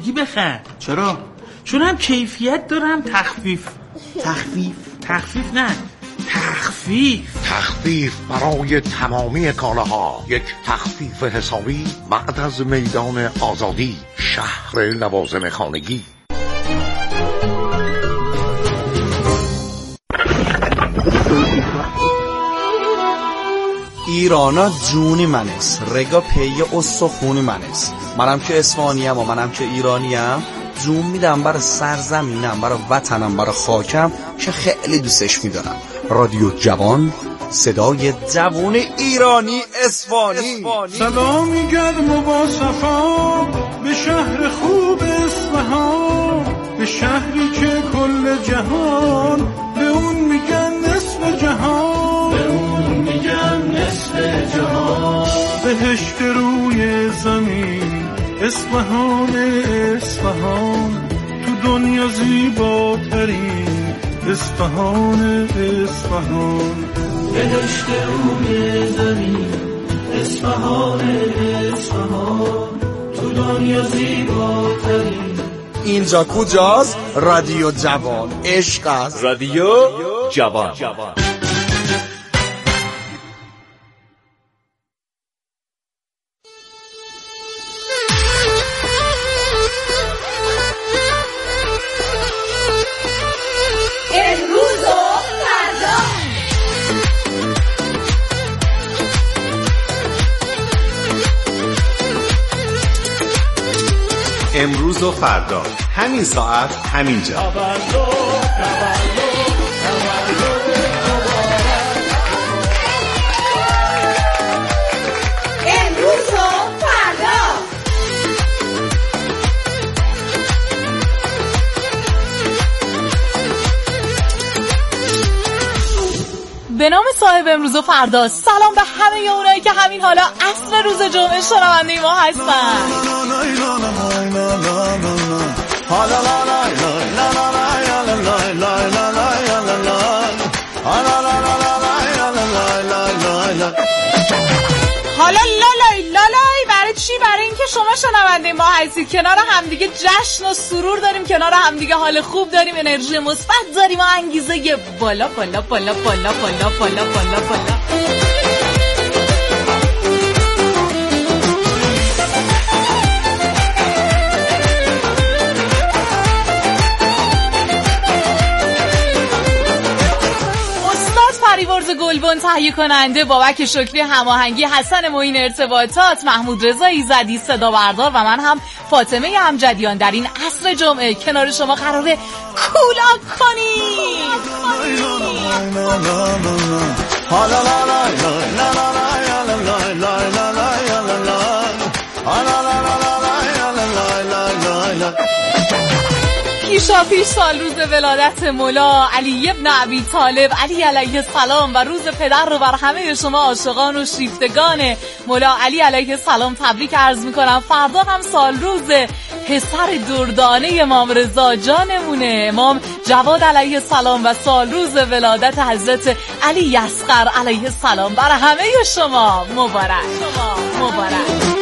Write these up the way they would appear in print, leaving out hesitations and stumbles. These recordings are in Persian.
خانگی بخر. چرا؟ چون هم کیفیت دارم تخفیف برای تمامی کالاها. یک تخفیف حسابی بعد از میدان آزادی، شهر لوازم خانگی. ایرانا جونی منست، رگا پی استخونی منست. منم که اسفانیم و منم که ایرانیم، جون میدم برای سرزمینم، برای وطنم، برای خاکم که خیلی دوستش میدارم. رادیو جوان، صدای جوان ایرانی اسفانی. سلامی گرم و با صفا به شهر خوب اصفهان، به شهری که کل جهان به اون میگن نصف جهان، به اون میگن نصف جهان. بهشت روی زمین اصفهان، اصفهان تو دنیا زیباترین اصفهان، اصفهان. بهشت روی زمین اصفهان، اصفهان تو دنیا زیباترین. اینجا کجاست؟ رادیو جوان، عشق است. رادیو جوان. امروز و فردا، همین ساعت، همین جا. امروز و فردا. به نام صاحب امروز و فردا، سلام به همه اونایی که همین حالا عصر روز جمعه شنونده ما هستن. حالا لالای برای چی؟ برای اینکه شما شنونده ما هستید، کنار همدیگه جشن و سرور داریم، کنار همدیگه حال خوب داریم، انرژی مثبت داریم و انگیزه بالا بالا بالا بالا بالا بالا بالا بالا. پریورز گلبن تهیه کننده، بابک شکری هماهنگی، حسن معین ارتباطات، محمود رضا ایزدی صدا بردار و من هم فاطمه امجدیان در این عصر جمعه کنار شما قراره کولاک کنیم. پیشاپیش سال روز ولادت مولا علی ابن ابی طالب علی علیه السلام و روز پدر رو بر همه شما عاشقان و شیفتگان مولا علی علیه السلام تبریک عرض میکنم. فردا هم سال روز پسر دردانه امام رضا جانمونه، امام جواد علیه السلام، و سال روز ولادت حضرت علی اصغر علیه السلام بر همه شما مبارک. مبارک.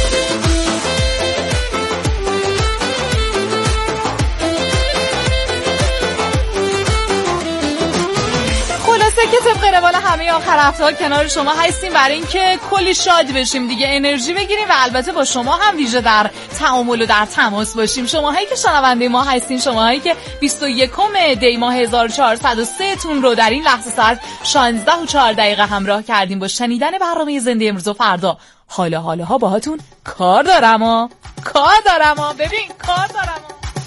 که طبق روال همه آخر هفته کنار شما هستیم برای اینکه کلی شاد بشیم دیگه، انرژی بگیریم و البته با شما هم ویژه در تعامل و در تماس باشیم. شماهایی که شنونده ما هستین، شماهایی که 21 دی ماه 1403 تون رو در این لحظه ساعت 16:04 همراه کردیم با شنیدن برنامه زنده امروز و فردا. حالا باهاتون کار دارم ببین کار دارم.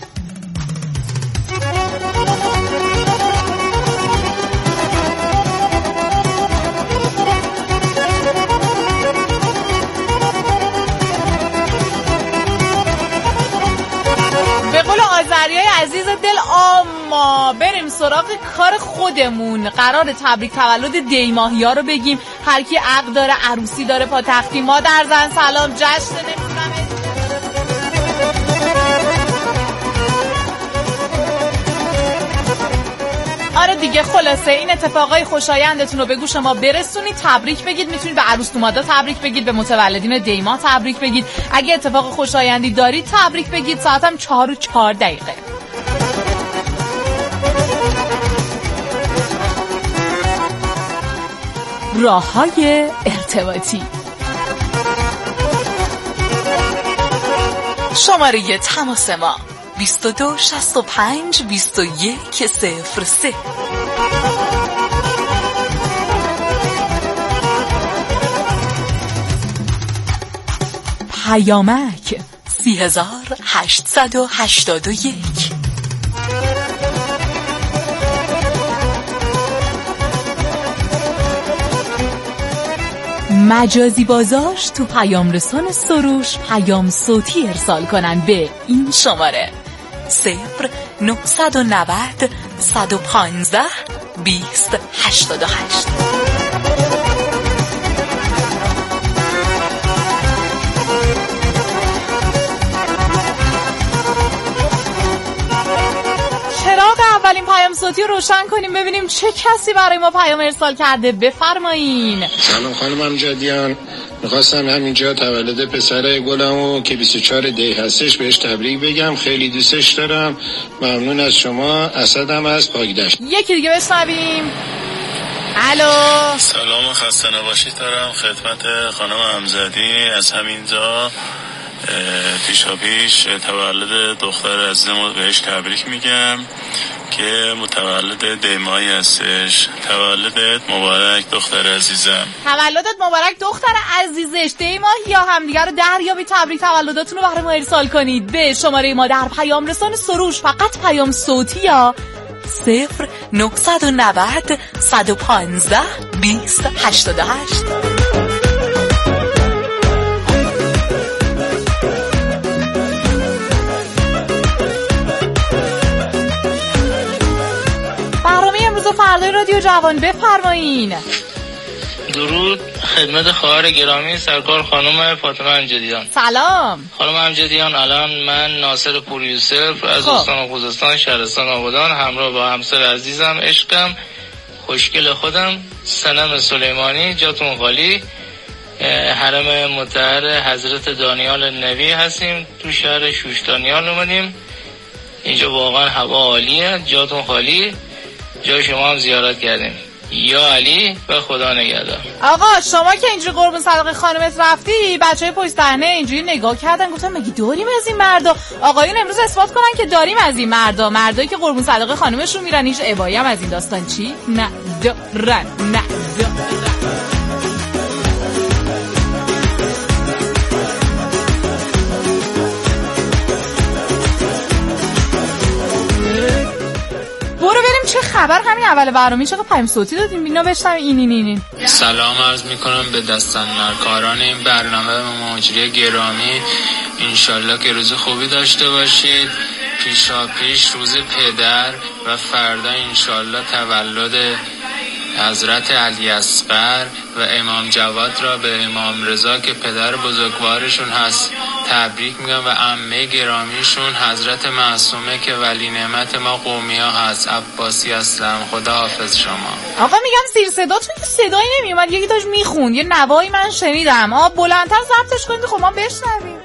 به قول آذریای عزیز دل، اما بریم سراغ کار خودمون. قرار تبریک تولد دیماهی ها رو بگیم. هر کی عقد داره، عروسی داره، پاتختی، مادر زن سلام، جشن نمیدونم. آره دیگه. خلاصه این اتفاقای خوشایندتون رو به گوش ما برسونید، تبریک بگید. میتونید به عروس دومادا تبریک بگید، به متولدین دیما تبریک بگید. اگه اتفاق خوشایندی دارید تبریک بگید. ساعتم 4:04. راه‌های ارتباطی. شماره تماس ما 22 65 21 03. پیامک 3881. مجازی بازاش تو پیام رسان سروش پیام صوتی ارسال کنن به این شماره 0990 115 20 88. اولین پیام صوتی رو روشن کنیم ببینیم چه کسی برای ما پیام ارسال کرده. بفرمایین. سلام خانم امجدیان، میخواستم همینجا تولد پسر گلمو که 24 دی هستش بهش تبریک بگم. خیلی دوستش دارم. ممنون از شما. اسدم از پاکدشت. یکی دیگه بشنویم. الو، سلام و خسته نباشید دارم خدمت خانم امجدی. از همینجا پیش تولد دختر عزیزم بهش تبریک میگم که متولد دیمایی هستش. تولدت مبارک دختر عزیزم. تولدت مبارک دختر عزیزش. دیمایی یا همدیگر رو دریابید. تبریک تولدتون رو برای ما ارسال کنید به شماره ما در پیام رسان سروش. فقط پیام صوتی یا 0990 115 20 88. فردای رادیو جوان. بفرمایین. درود خدمت خواهر گرامی سرکار خانم فاطمه امجدیان. سلام خانم امجدیان. الان من ناصر پور یوسف از استان خوزستان شهرستان آبادان همراه با همسر عزیزم عشقم خوشگل خودم سنم سلیمانی جاتون خالی حرم مطهر حضرت دانیال نبی هستیم. تو شهر شوشتانیال اومدیم. اینجا واقعا هوا عالیه. جاتون خالی. جای شما هم زیارت کردیم. یا علی و خدا نگهدار. آقا شما که اینجوری قربون صدقه خانمت رفتی، بچهای پشت صحنه اینجوری نگاه کردن گفتن مگه داریم از این مردا؟ آقایون امروز اثبات کنن که داریم از این مردا. مردایی که قربون صدقه خانمشون میرن هیچ ابایی هم از این داستان چی ندارن. برو بریم چه خبر. همین اول برنامه چقدر پیام صوتی دادیم. اینا بشتم این. سلام عرض میکنم به دستاندرکاران این برنامه و مجری گرامی. انشالله که روز خوبی داشته باشید. پیش روز پدر و فردا انشالله تولد حضرت علی اصغر و امام جواد را به امام رضا که پدر بزرگوارشون هست تبریک میگم و عمه گرامیشون حضرت معصومه که ولی نعمت ما قومیا هست عباسی اسلام. خدا حافظ شما. آقا میگم زیر صداتون که صدایی نمیومد. یکی داشت میخوند یه نوایی من شنیدم. بلندتر ضبطش کنید خب ما بشنویم.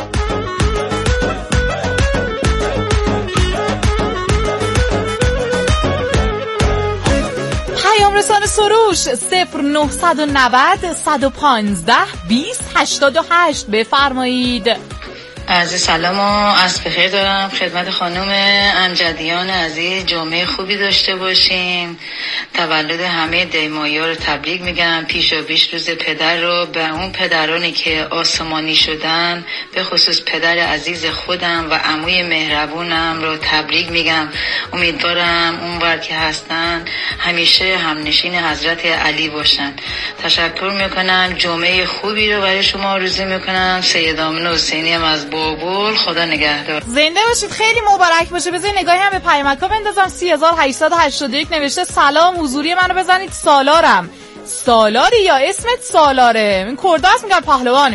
پیام رسان سروش 0990 115 20 88. بفرمایید. عرض سلام و عصر بخیر دارم خدمت خانم امجدیان عزیز. جمعه خوبی داشته باشیم. تولد همه دیمایی‌ها رو تبریک میگم. پیش روز پدر رو به اون پدرانی که آسمانی شدن، به خصوص پدر عزیز خودم و عموی مهربونم رو تبریک میگم. امیدوارم اونور که هستن همیشه همنشین حضرت علی باشن. تشکر میکنم. جمعه خوبی رو برای شما آرزو میکنم. سید آمین حسینی هم از بابل. خدا نگهدار. زنده باشید. خیلی مبارک باشه. بذارید نگاهی هم به پیامک‌ها بندازم. 3881 نوشته سلام حضوری منو بزنید سالارم. سالاری یا اسمت سالاره؟ این کرده هست میگن پهلوان.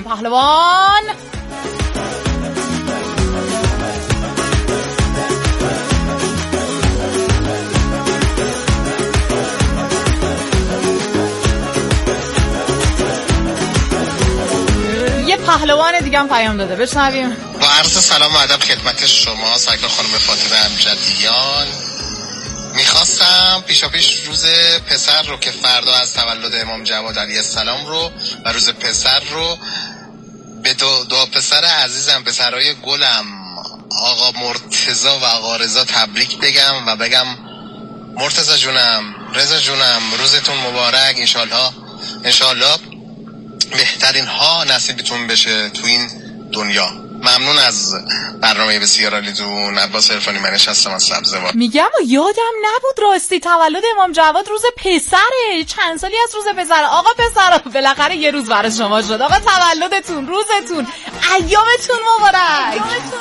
پهلوان دیگه هم پیام داده، بشنویم. با عرض سلام و ادب خدمت شما سایکل خانم فاطمه امجدیان. میخواستم پیشاپیش روز پسر رو که فردا از تولد امام جواد علیه السلام رو و روز پسر رو به دو پسر عزیزم، پسرای گلم، آقا مرتضی و آقا رضا تبریک بگم و بگم مرتضی جونم، رضا جونم، روزتون مبارک. انشالله بهترین ها نصیبتون بشه تو این دنیا. ممنون از برنامه بسیار عالیتون. عباس عرفانی منش هستم از سبزوار. میگم و یادم نبود راستی تولد امام جواد روز پسره. چند سالی از روز پسر. آقا پسر بالاخره یه روز برای شما شد. آقا تولدتون، روزتون، ایامتون مبارک.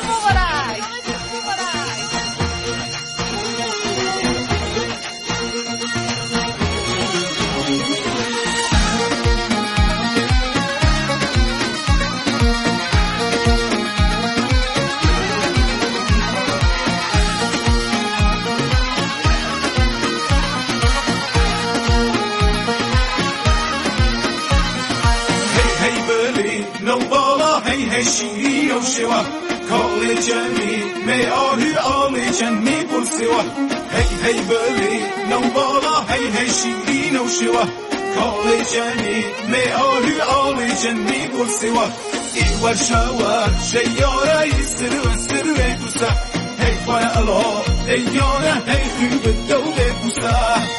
شیرین و شوا کال جمی می آهی آلی جنی بول سوا هی بلی نو بالا هی شیرین و شوا کال جمی می آهی آلی جنی بول سوا ای ورشوا شیاره سر دوسا هی فای الله ایانه هی خوب دوله دوسا.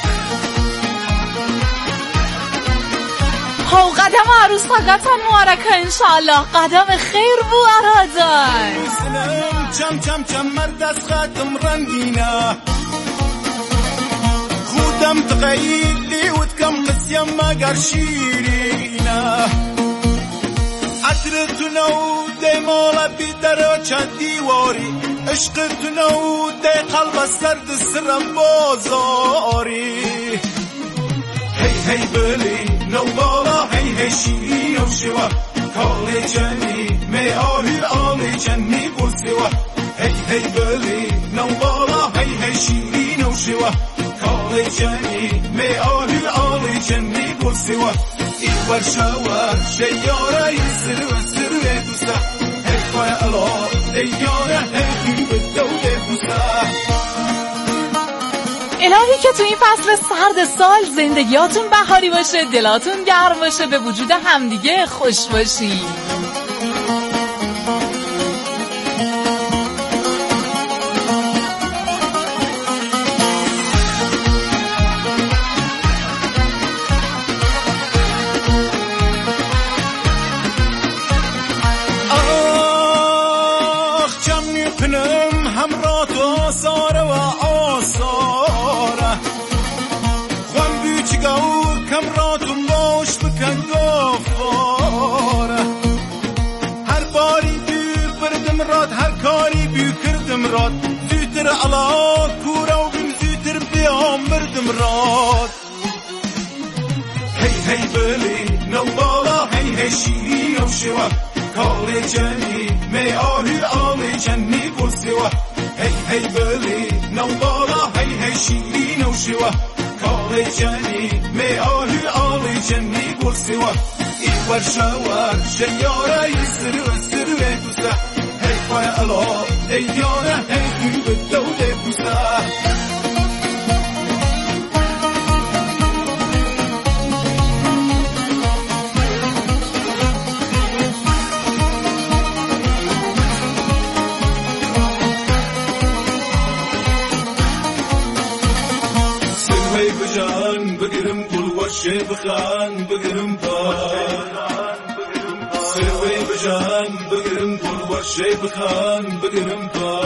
ها قدم عروس فقط مبارکه انشالله. قدم خیر بو ارادان چم مرد از خاتم رنگینا خودم تغییلی و تکم قسیم مگر شیرینا عطرتونو دی مالا بی درچه دیواری عشقتونو دی قلب سرد سرم بازاری هی بلی نو بالا هی شیرین و شوا کال جنی می آلی جنی بول سوا هی بلی نو بالا هی شیرین و شوا کال جنی می آلی جنی بول سوا ای ورشوا شیاره سر دوستا هی فای الله ایانه هی خوب دوله دوستا. الهی که تو این فصل سرد سال زندگیاتون بهاری باشه، دلاتون گرم باشه، به وجود همدیگه خوش باشی. آخ جمع میکنم همراه تو آثار و آثاره خوان بیچگاه کم راتون باش بکن گفاره هر باری بی بردم راد هر کاری بی کردم راد زیتر علا کورا و بیم زیتر بیام بردم راد هی بلی نو بالا هی شیرین و شوا کال جنی می آلی جنی بول سوا هی بلی نو بالا هی شیرین و شوا کال جنی می آلی جنی بول سوا ای ورشوا شیاره سر دوستا هی فای الله ایانه هی خوب دوله دوستا. بگرم پول و شبخان بگرم پا سوی بجان بگرم پول و شبخان بگرم پا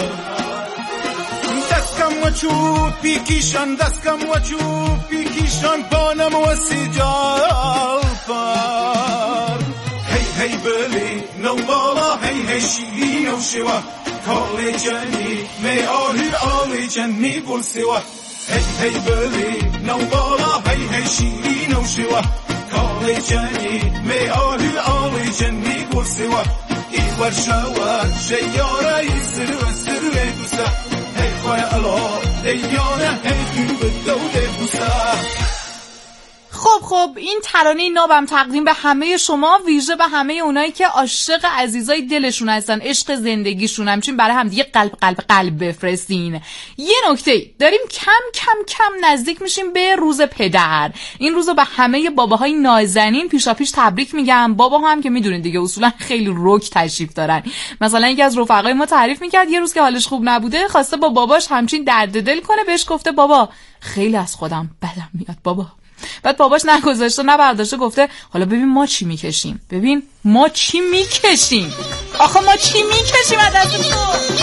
دستکم و چوبی کیشان دستکم و چوبی کیشان پانم و سیجال پار هی بلی نو بالا هی شیرین و شوا کال جنی می آلی جنی بول سوا هی بلی نو بالا هی شیرین و شوا کال جنی می آلی جنی بول سوا ای ورشوا شیاره سر دوستا هی فای الله ایانه هی خوب دوله دوستا. خب خب این ترانه نابم تقدیم به همه شما، ویژه به همه اونایی که عاشق عزیزای دلشون هستن، عشق زندگیشون. همچنین برای هم دیگه قلب قلب قلب بفرستین. یه نکته داریم، کم نزدیک میشیم به روز پدر. این روزو به همه باباهای نازنین پیشاپیش تبریک میگم. بابا هم که میدونید دیگه اصولا خیلی رک تشریف دارن. مثلا یکی از رفقای ما تعریف میکرد یه روز که حالش خوب نبوده خواسته با باباش همچین درد دل کنه، بهش گفته بابا خیلی از خودم بدم میاد بابا. بعد باباش نگذاشته نبرداشته، گفته حالا ببین ما چی میکشیم، ببین ما چی میکشیم، آخه ما چی میکشیم از دست تو.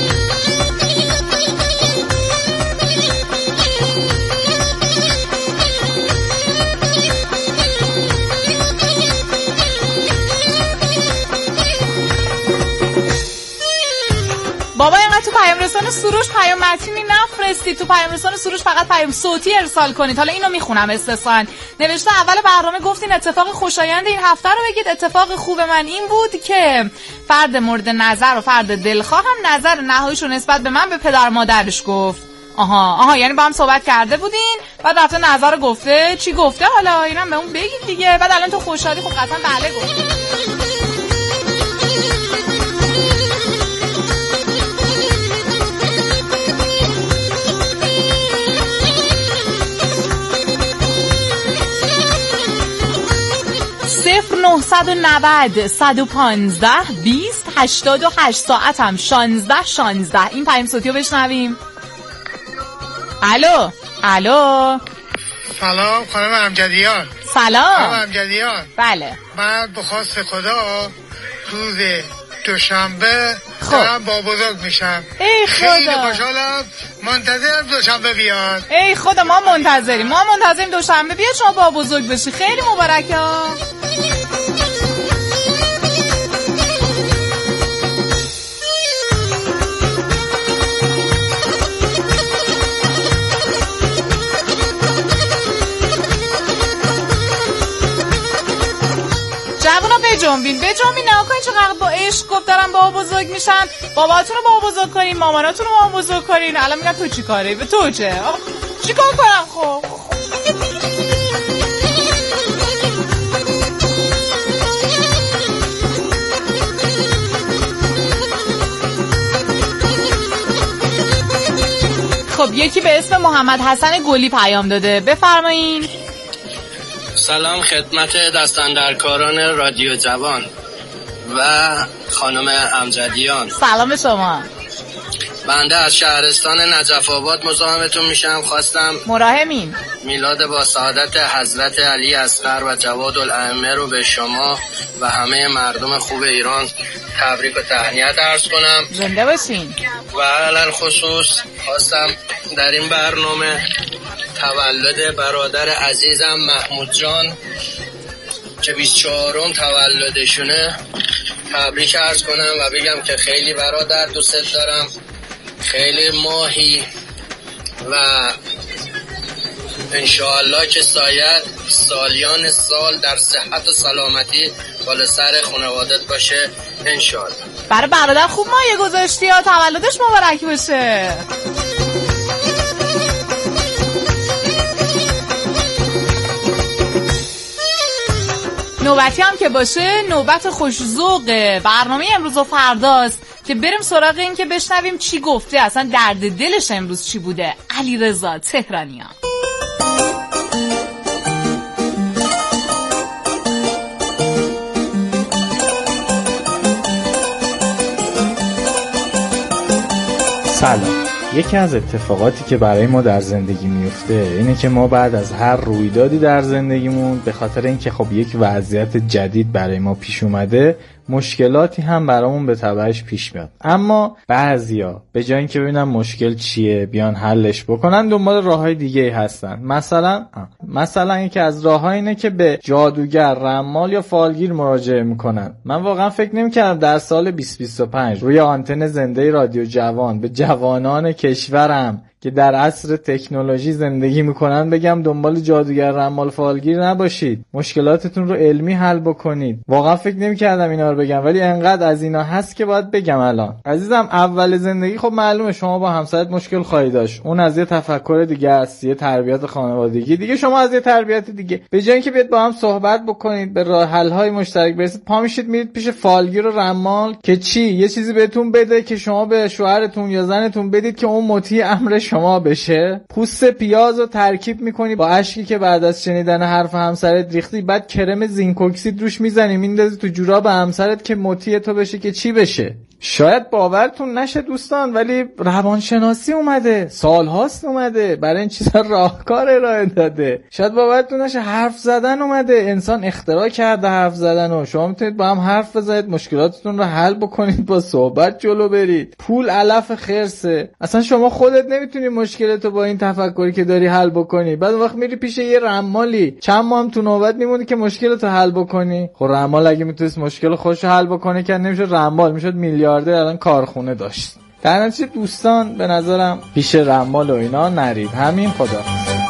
بابا اینقدر تو پیام رسان سروش پیام متنی نفرستید، تو پیام رسان سروش فقط پیام صوتی ارسال کنید. حالا اینو میخونم استثنا. نوشته اول برنامه گفتین اتفاق خوشایند این هفته رو بگید. اتفاق خوب من این بود که فرد مورد نظر و فرد دلخواه هم نظر نهاییشو نسبت به من به پدر مادرش گفت. آها یعنی با هم صحبت کرده بودین بعد رفته نظر رو گفته. چی گفته حالا اینم به اون بگید دیگه. بعد الان تو خوشحالی خب قطعا بله گفت. 0990 115 20 88 ساعت هم 16 این پیام صوتی رو بشنویم. الو سلام خانم امجدیان. سلام خانم امجدیان. بله من به خواست خدا روز دوشنبه دارم با بزرگ میشم. ای خدا خیلی خوشحالم، منتظرم دوشنبه بیاد. ای خدا ما منتظریم دوشنبه بیاد شما با بزرگ بشی. خیلی مبارکه. بجنبین نها کنین چقدر با عشق گفت دارم بابا بزرگ میشن. باباتون رو بابا بزرگ کنین، ماماناتون رو بابا بزرگ کنین. الان میگن تو چی کاره؟ به تو چه؟ چی کار کنم خب؟ خب یکی به اسم محمد حسن گلی پیام داده، بفرمایین. سلام خدمت دستاندرکاران رادیو جوان و خانم امجدیان. سلام شما. بنده از شهرستان نجف آباد مزاحمتون میشم. خواستم مراحمین میلاد با سعادت حضرت علی اصغر و جواد الائمه رو به شما و همه مردم خوب ایران تبریک و تهنیت عرض کنم. زنده باشین. و علل خصوص خواستم در این برنامه تولد برادر عزیزم محمود جان که 24م تولدشونه تبریک عرض کنم و بگم که خیلی برادر دوست دارم، خیلی ماهی و انشاءالله که سالیان سال در صحت و سلامتی بالا سر خانوادت باشه انشاءالله. برای برادر خوب مایه گذاشتی یا تولدش مبارک باشه. نوبتی هم که باشه نوبت خوش‌ذوق برنامه امروز و فرداست که بریم سراغ این که بشنویم چی گفته، اصلا درد دلش امروز چی بوده. علیرضا تهرانیان. سلام. یکی از اتفاقاتی که برای ما در زندگی میفته اینه که ما بعد از هر رویدادی در زندگیمون به خاطر اینکه خب یک وضعیت جدید برای ما پیش اومده مشکلاتی هم برامون به تبعش پیش میاد، اما بعضیا به جای اینکه ببینن مشکل چیه بیان حلش بکنن دنبال راههای دیگه هستن. مثلا یکی از راهها اینه که به جادوگر، رمال یا فالگیر مراجعه میکنن. من واقعا فکر نمی‌کردم در سال 2025 روی آنتن زنده رادیو جوان به جوانان کشورم که در عصر تکنولوژی زندگی میکنن بگم دنبال جادوگر رمال فالگیر نباشید، مشکلاتتون رو علمی حل بکنید. واقعا فکر نمی‌کردم اینا رو بگم ولی انقدر از اینا هست که باید بگم. الان عزیزم اول زندگی خب معلومه شما با همسرت مشکل خواهید داشت، اون از یه تفکر دیگه است، یه تربیت خانوادگی دیگه، شما از یه تربیت دیگه. به جای اینکه بیاد با هم صحبت بکنید به راه حل‌های مشترک برسید، پا میشید میرید پیش فالگیر و رمال که چی؟ یه چیزی بهتون بده که شما به شوهرتون یا زنتون بدید که اون مطیع امر شما بشه. پوست پیاز رو ترکیب میکنی با اشکی که بعد از شنیدن حرف همسرت ریختی، بعد کرم زینک اکسید روش میزنی میندازی تو جوراب همسرت که مطیع تو بشه که چی بشه. شاید باورتون نشه دوستان ولی روانشناسی اومده، سالهاست اومده، برای این چیزا راهکار ارائه داده. شاید باورتون نشه حرف زدن اومده، انسان اختراع کرده حرف زدن و شما میتونید با هم حرف بزنید، مشکلاتتون رو حل بکنید، با صحبت جلو برید. پول علف خرسه، اصلا شما خودت نمیتونی مشکلتو با این تفکری که داری حل بکنی، بعد وقت میری پیش یه رمالی چند ماه هم تو نوبت میمونی که مشکلتو حل بکنی. خب رمال اگه میتونست مشکل خودشو حل بکنه که نمیشه رمال، میشد میلیاردر الان کارخونه داشت. در نتیجه دوستان به نظرم پیش رمال و اینا نرید. همین. خدا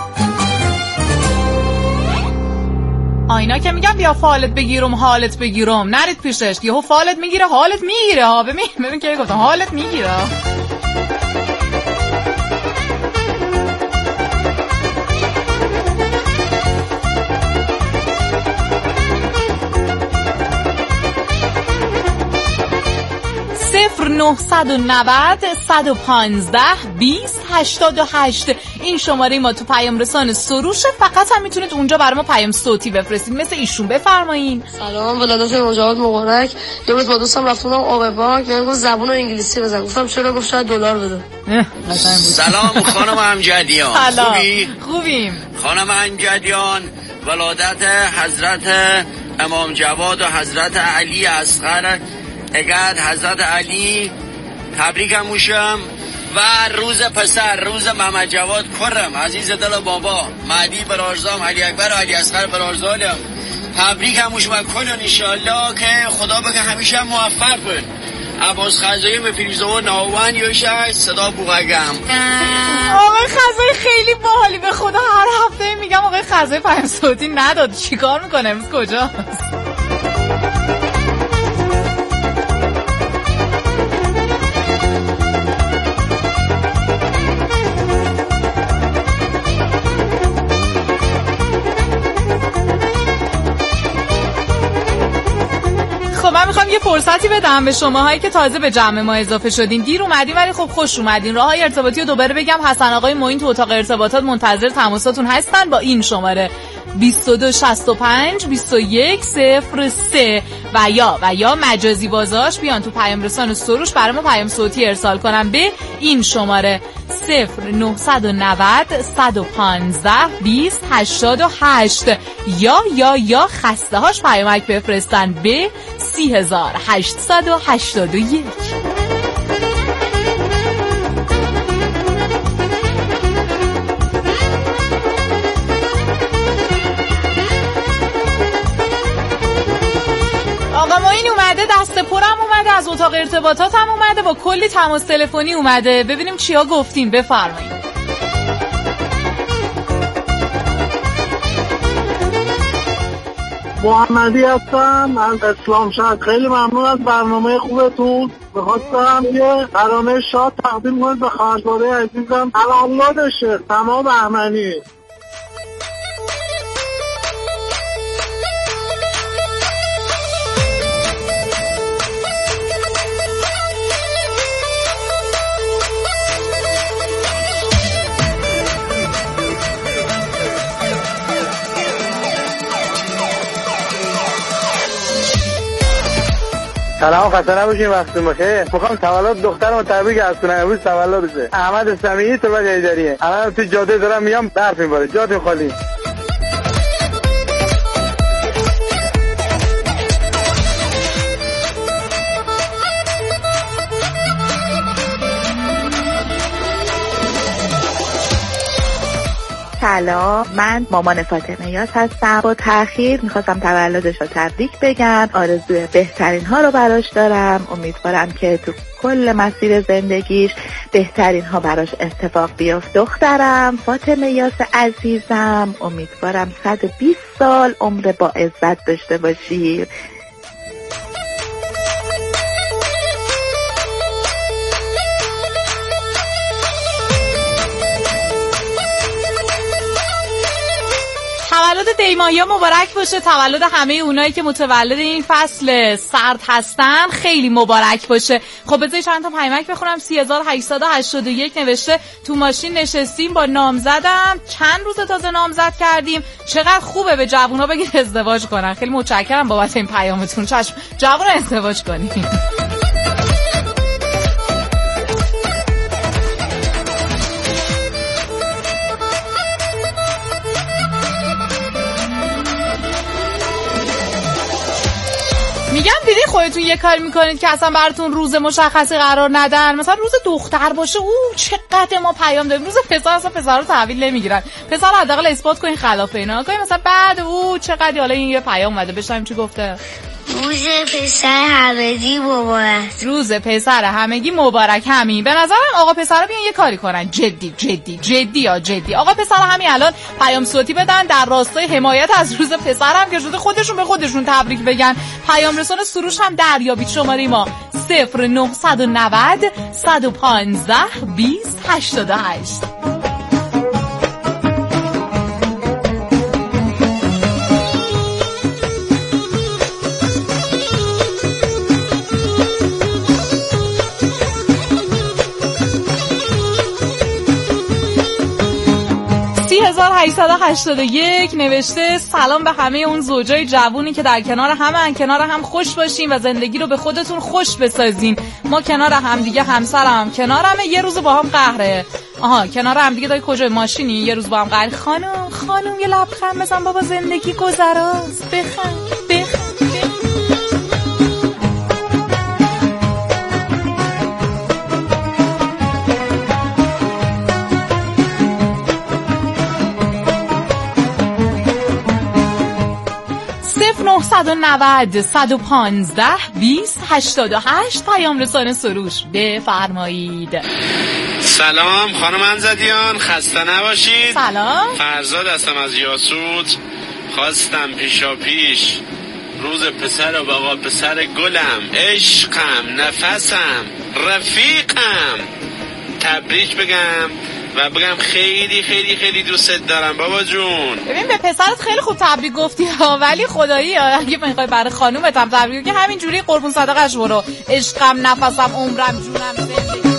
آینا که میگم بیا فالت بگیرم حالت بگیرم، نرید پیشش، یهو فالت میگیره حالت میگیره. ها ببین که گفتم حالت میگیره. 990 115 20 88 این شماره ما تو پیام رسان سروش. فقط هم میتونید اونجا برای ما پیام صوتی بفرستید مثل ایشون. بفرمایین. سلام، ولادت مجاهد مبارک. یه روز با دوستم رفتم آب بانک، من گفت زبون انگلیسی بزن، گفتم چرا؟ گفت شاید دلار بده. سلام خانم امجدیان. خوبیم خانم امجدیان. ولادت حضرت امام جواد و حضرت علی اصغر اگد حضرت علی تبریکم موشم و روز پسر روز محمد جواد کرم عزیز دل بابا مهدی برارزام علی اکبر و علی اصغر برارزالم تبریکم موشم و کلون انشالله که خدا بگه همیشه موفق بود. عباس خزایی به فیروزه و ناوان یوشه صدا بوغگم. آقای خزایی خیلی باحالی، به خدا هر هفته میگم آقای خزایی پیام صوتی نداد. چیکار میکنه امروز؟ کجاست؟ من میخوام یه فرصتی بدم به شماهایی که تازه به جمع ما اضافه شدین. دیر اومدین ولی خب خوش اومدین. راههای ارتباطی رو دوباره بگم. حسن آقای معین تو اتاق ارتباطات منتظر تماساتون هستن با این شماره 2265 2103 و یا مجازی بازاش بیان تو پیام رسان سروش برای ما پیام صوتی ارسال کنن به این شماره 0990 115 20 88 یا خسته هاش پیامک بفرستن به 3881. آقا ما این اومده، دست پرم اومده، از اتاق ارتباطات هم اومده، با کلی تماس تلفنی اومده. ببینیم چیا گفتین. بفرمایید. محمدی هستم از اسلام شهر. خیلی ممنون از برنامه خوبتون. می‌خواستم یه ترانه شاد تقدیم کنم به خواهرزاده عزیزم تولدشه، تمام بهمنی. سلام، خسته نباشین، وقتتون بخیر. میخوام تولد دخترمو تبریک عرض کنم. امروز تولدشه. احمد سمیعی تو بعد ایداریه. الان تو جاده دارم میام، برف میباره، جاتون خالی. سلام، من مامان فاطمه یاس هستم. با تأخیر میخواستم تولدش رو تبریک بگم. آرزوی بهترین ها رو براش دارم. امیدوارم که تو کل مسیر زندگیش بهترین ها براش اتفاق بیفته. دخترم فاطمه یاس عزیزم، امیدوارم 120 سال عمر با عزت داشته باشی. تولد دیمایا مبارک باشه. تولد همه اونایی که متولد این فصل سرد هستن خیلی مبارک باشه. خب بذاری چند تا پیامک بخونم. 3881 نوشته تو ماشین نشستیم با نامزدم، چند روز تازه نامزد کردیم، چقدر خوبه به جوونا بگید ازدواج کنن. خیلی متشکرم بابت این پیامتون. چشم جوونا ازدواج کنیم. میگم دیدی خودتون یه کار میکنید که اصلا براتون روز مشخصی قرار ندن. مثلا روز دختر باشه چقدر ما پیام داریم. روز پسر اصلا پسرا رو تحویل نمیگیرن. پسر رو حداقل اثبات کنین خلاف اینا. کنین مثلا بعد چقدر حالا این یه پیام اومده بشنویم چی گفته. روز پسر همگی مبارک. روز پسر همگی مبارک. همین به نظرم آقا پسرا بیان یه کاری کنن. جدی آقا پسرا همین الان پیام صوتی بدن در راستای حمایت از روز پسرم که شده خودشون به خودشون تبریک بگن. پیام رسان سروش هم دریابید. شماره ما 0990 115 20 88. 3881 نوشته سلام به همه اون زوجای جوونی که در کنار هم خوش باشین و زندگی رو به خودتون خوش بسازین. ما کنار هم دیگه، همسرم کنارمه، یه روز با هم قهره. کنار هم دیگه داری کجای ماشینی؟ یه روز با هم قهر. خانم یه لبخند بزن بابا، زندگی گذراست. بخند. 990 115 20 88. پیام رسان سروش بفرمایید. سلام خانم انزدیان، خسته نباشید. سلام، فرزاد هستم از یاسود. خواستم پیش روز پسر و بابا پسر گلم، عشقم، نفسم، رفیقم تبریک بگم و بگم خیلی خیلی خیلی دوست دارم بابا جون. ببین به پسرت خیلی خوب تبریک گفتی ولی خدایی اگه میخوای برای خانومت هم تبریک بگی همینجوری قربون صدقش برو. عشقم، نفسم، عمرم، جونم، زندگی.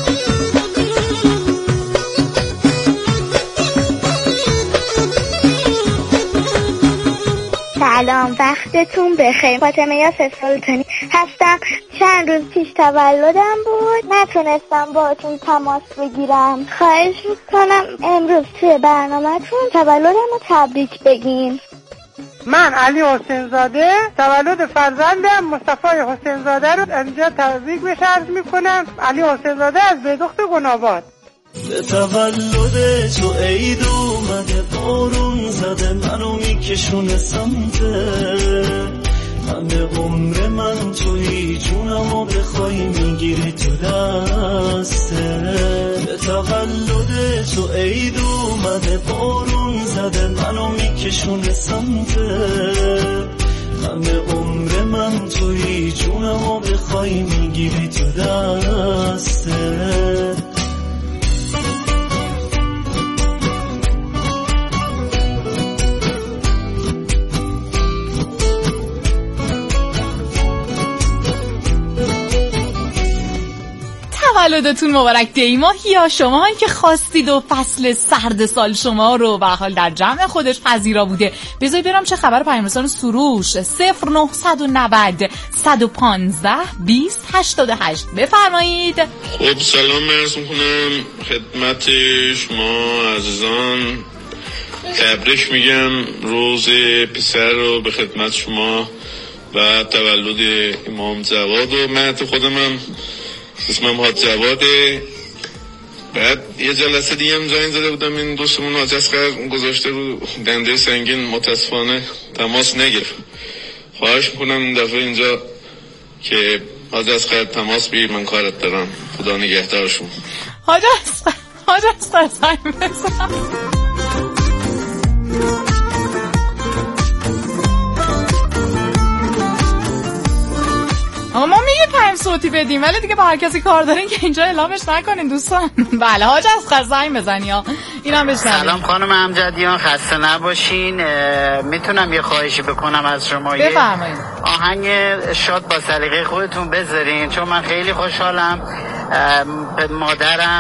سلام، وقتتون بخیر. فاطمه یاس سلطانی هستم. چند روز پیش تولدم بود، نتونستم باهاتون تماس بگیرم. خواهش میکنم امروز توی برنامه‌تون تولدم رو تبریک بگین. من علی حسین زاده تولد فرزندم مصطفی حسین زاده رو اینجا تبریک بهش عرض میکنم. علی حسین زاده از بیدخت گناباد. به تولد تو عید اومده، بارون زده منو میکشونه سمته، همه عمر من توی جونمو بخوای میگیری تو دسته. به تولد تو عید اومده، بارون زده منو میکشونه سمته، همه عمر من توی جونمو بخوای میگیری تو دسته. تولدتون مبارک دیماهیا. شما که خواستید و فصل سرد سال شما رو به حال در جمع خودش پذیرا بوده. بذاری برم چه خبر پیام رسان سروش 0990 115 20 88. بفرمایید. خب سلام عرض میکنم خدمت شما عزیزان. تبریک میگم روز پسر رو به خدمت شما و تولد امام جواد. و من خودم هم اسمم حاج جواده بعد یه جلسه دیگه هم زنگ زده بودم این دوستمون حاج اصغر گذاشته رو دنده سنگین، متاسفانه تماس نگرفت. خواهش میکنم این دفعه اینجا که حاج اصغر تماس بگیر، من کارت دارم. خدا نگهدارشون. حاج اصغر زنگ بزن. اما ما میگه پیام صوتی بدیم ولی دیگه با هر کسی کار دارین که اینجا اعلامش نکنین دوستان. بله حاج اصغر زنگ بزنی ها اینم بشنویم. سلام خانم امجدیان، خسته نباشین. میتونم یه خواهشی بکنم از شما؟ بفرمایید. آهنگ شاد با سلیقه خودتون بذارین چون من خیلی خوشحالم. مادرم